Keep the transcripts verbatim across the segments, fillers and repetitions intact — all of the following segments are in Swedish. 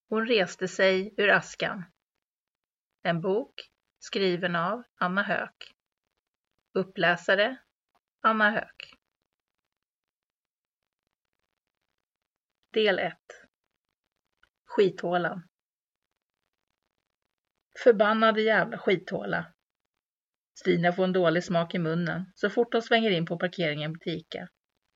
Hon reste sig ur askan. En bok skriven av Anna Höök. Uppläsare Anna Höök. Del ett. Skithålan. Förbannade jävla skithåla. Stina får en dålig smak i munnen så fort hon svänger in på parkeringen på Ica.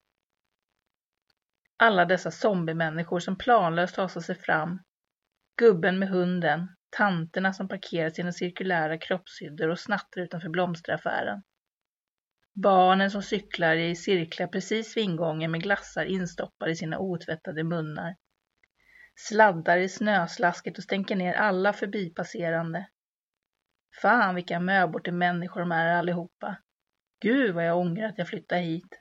Alla dessa zombiemänniskor som planlöst hasar sig fram. Gubben med hunden. Tanterna som parkerar sina cirkulära kroppshyddor och snattrar utanför blomsteraffären. Barnen som cyklar i cirklar precis vid ingången med glassar instoppade i sina otvättade munnar. Sladdar i snöslasket och stänker ner alla förbipasserande. Fan vilka möbor till människor de är allihopa. Gud vad jag ångrar att jag flyttade hit.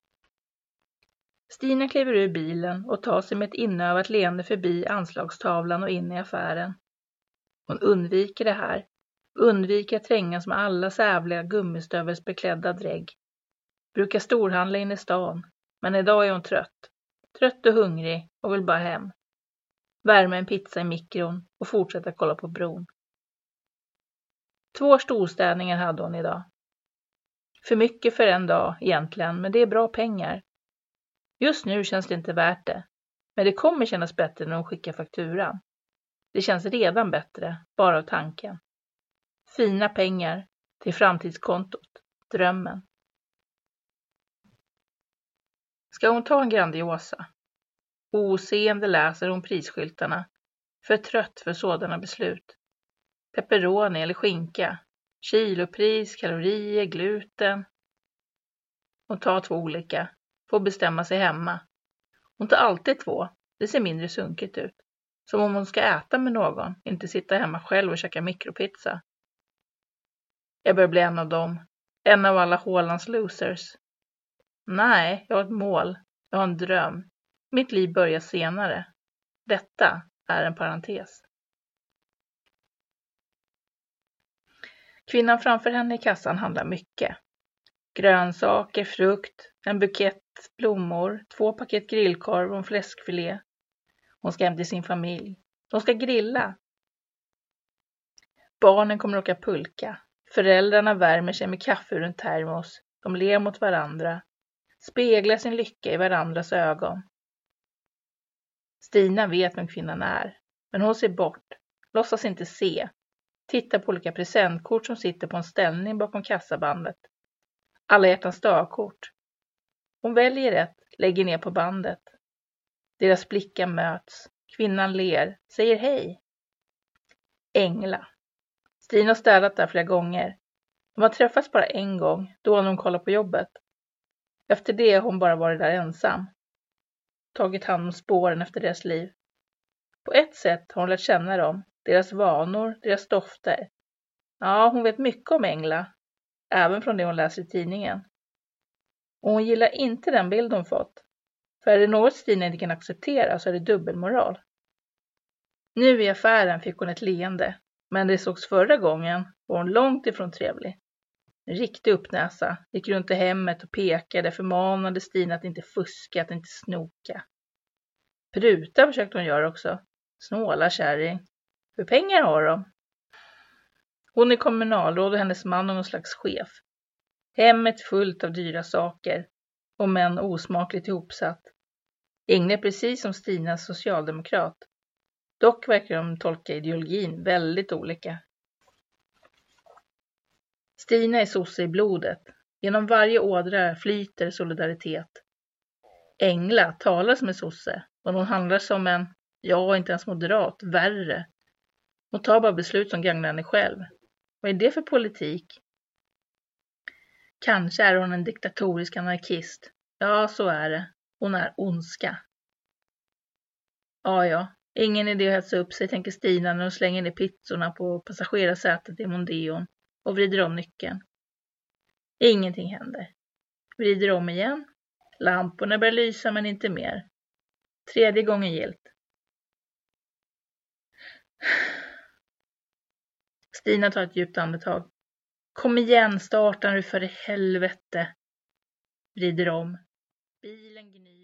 Stina kliver ur bilen och tar sig med ett inövat leende förbi anslagstavlan och in i affären. Hon undviker det här. Undviker att trängas med alla sävliga gummistövelsbeklädda drägg. Brukar storhandla in i stan. Men idag är hon trött. Trött och hungrig och vill bara hem. Värma en pizza i mikron och fortsätta kolla på bron. Två storstädningar hade hon idag. För mycket för en dag egentligen, men det är bra pengar. Just nu känns det inte värt det. Men det kommer kännas bättre när hon skickar fakturan. Det känns redan bättre, bara av tanken. Fina pengar till framtidskontot. Drömmen. Ska hon ta en Grandiosa? Oseende läser hon prisskyltarna. För trött för sådana beslut. Pepperoni eller skinka. Kilopris, kalorier, gluten. Hon tar två olika. Får bestämma sig hemma. Hon tar alltid två. Det ser mindre sunkigt ut. Som om hon ska äta med någon. Inte sitta hemma själv och käka mikropizza. Jag börjar bli en av dem. En av alla Hålands losers. Nej, jag har ett mål. Jag har en dröm. Mitt liv börjar senare. Detta är en parentes. Kvinnan framför henne i kassan handlar mycket. Grönsaker, frukt, en bukett blommor, två paket grillkorv och en fläskfilé. Hon ska hem till sin familj. De ska grilla. Barnen kommer åka pulka. Föräldrarna värmer sig med kaffe ur en termos. De ler mot varandra. Speglar sin lycka i varandras ögon. Stina vet vem kvinnan är. Men hon ser bort. Låtsas inte se. Tittar på olika presentkort som sitter på en ställning bakom kassabandet. Alla hjärtans dagkort. Hon väljer ett, lägger ner på bandet. Deras blickar möts. Kvinnan ler, säger hej. Engla. Stina har städat där flera gånger. De har träffats bara en gång, då när hon kollar på jobbet. Efter det har hon bara varit där ensam. Tagit hand om spåren efter deras liv. På ett sätt har hon lärt känna dem, deras vanor, deras dofter. Ja, hon vet mycket om Engla. Även från det hon läser i tidningen. Och hon gillar inte den bild hon fått. För är det något Stina inte kan acceptera så är det dubbelmoral. Nu i affären fick hon ett leende. Men det sågs förra gången var hon långt ifrån trevlig. En riktig uppnäsa. Gick runt i hemmet och pekade, förmanade Stina att inte fuska, att inte snoka. Pruta försökte hon göra också. Snåla kärring. Hur pengar har de? Hon är kommunalråd och hennes man är någon slags chef. Hemmet fullt av dyra saker. Och män osmakligt ihopsatt. Inge är precis som Stinas socialdemokrat. Dock verkar de tolka ideologin väldigt olika. Stina är sosse i blodet. Genom varje ådra flyter solidaritet. Engla talar som en sosse. Och hon handlar som en, ja inte ens moderat, värre. Hon tar bara beslut som gagnar henne själv. Vad är det för politik? Kanske är hon en diktatorisk anarkist. Ja, så är det. Hon är ondska. Ja, ja. Ingen idé att hetsa upp sig, tänker Stina när hon slänger ner pizzorna på passagerarsätet i Mondeon och vrider om nyckeln. Ingenting händer. Vrider om igen. Lamporna börjar lysa men inte mer. Tredje gången gilt. Stina tar ett djupt andetag. Kom igen, starta nu för i helvete. Vrider om. Bilen gnyr.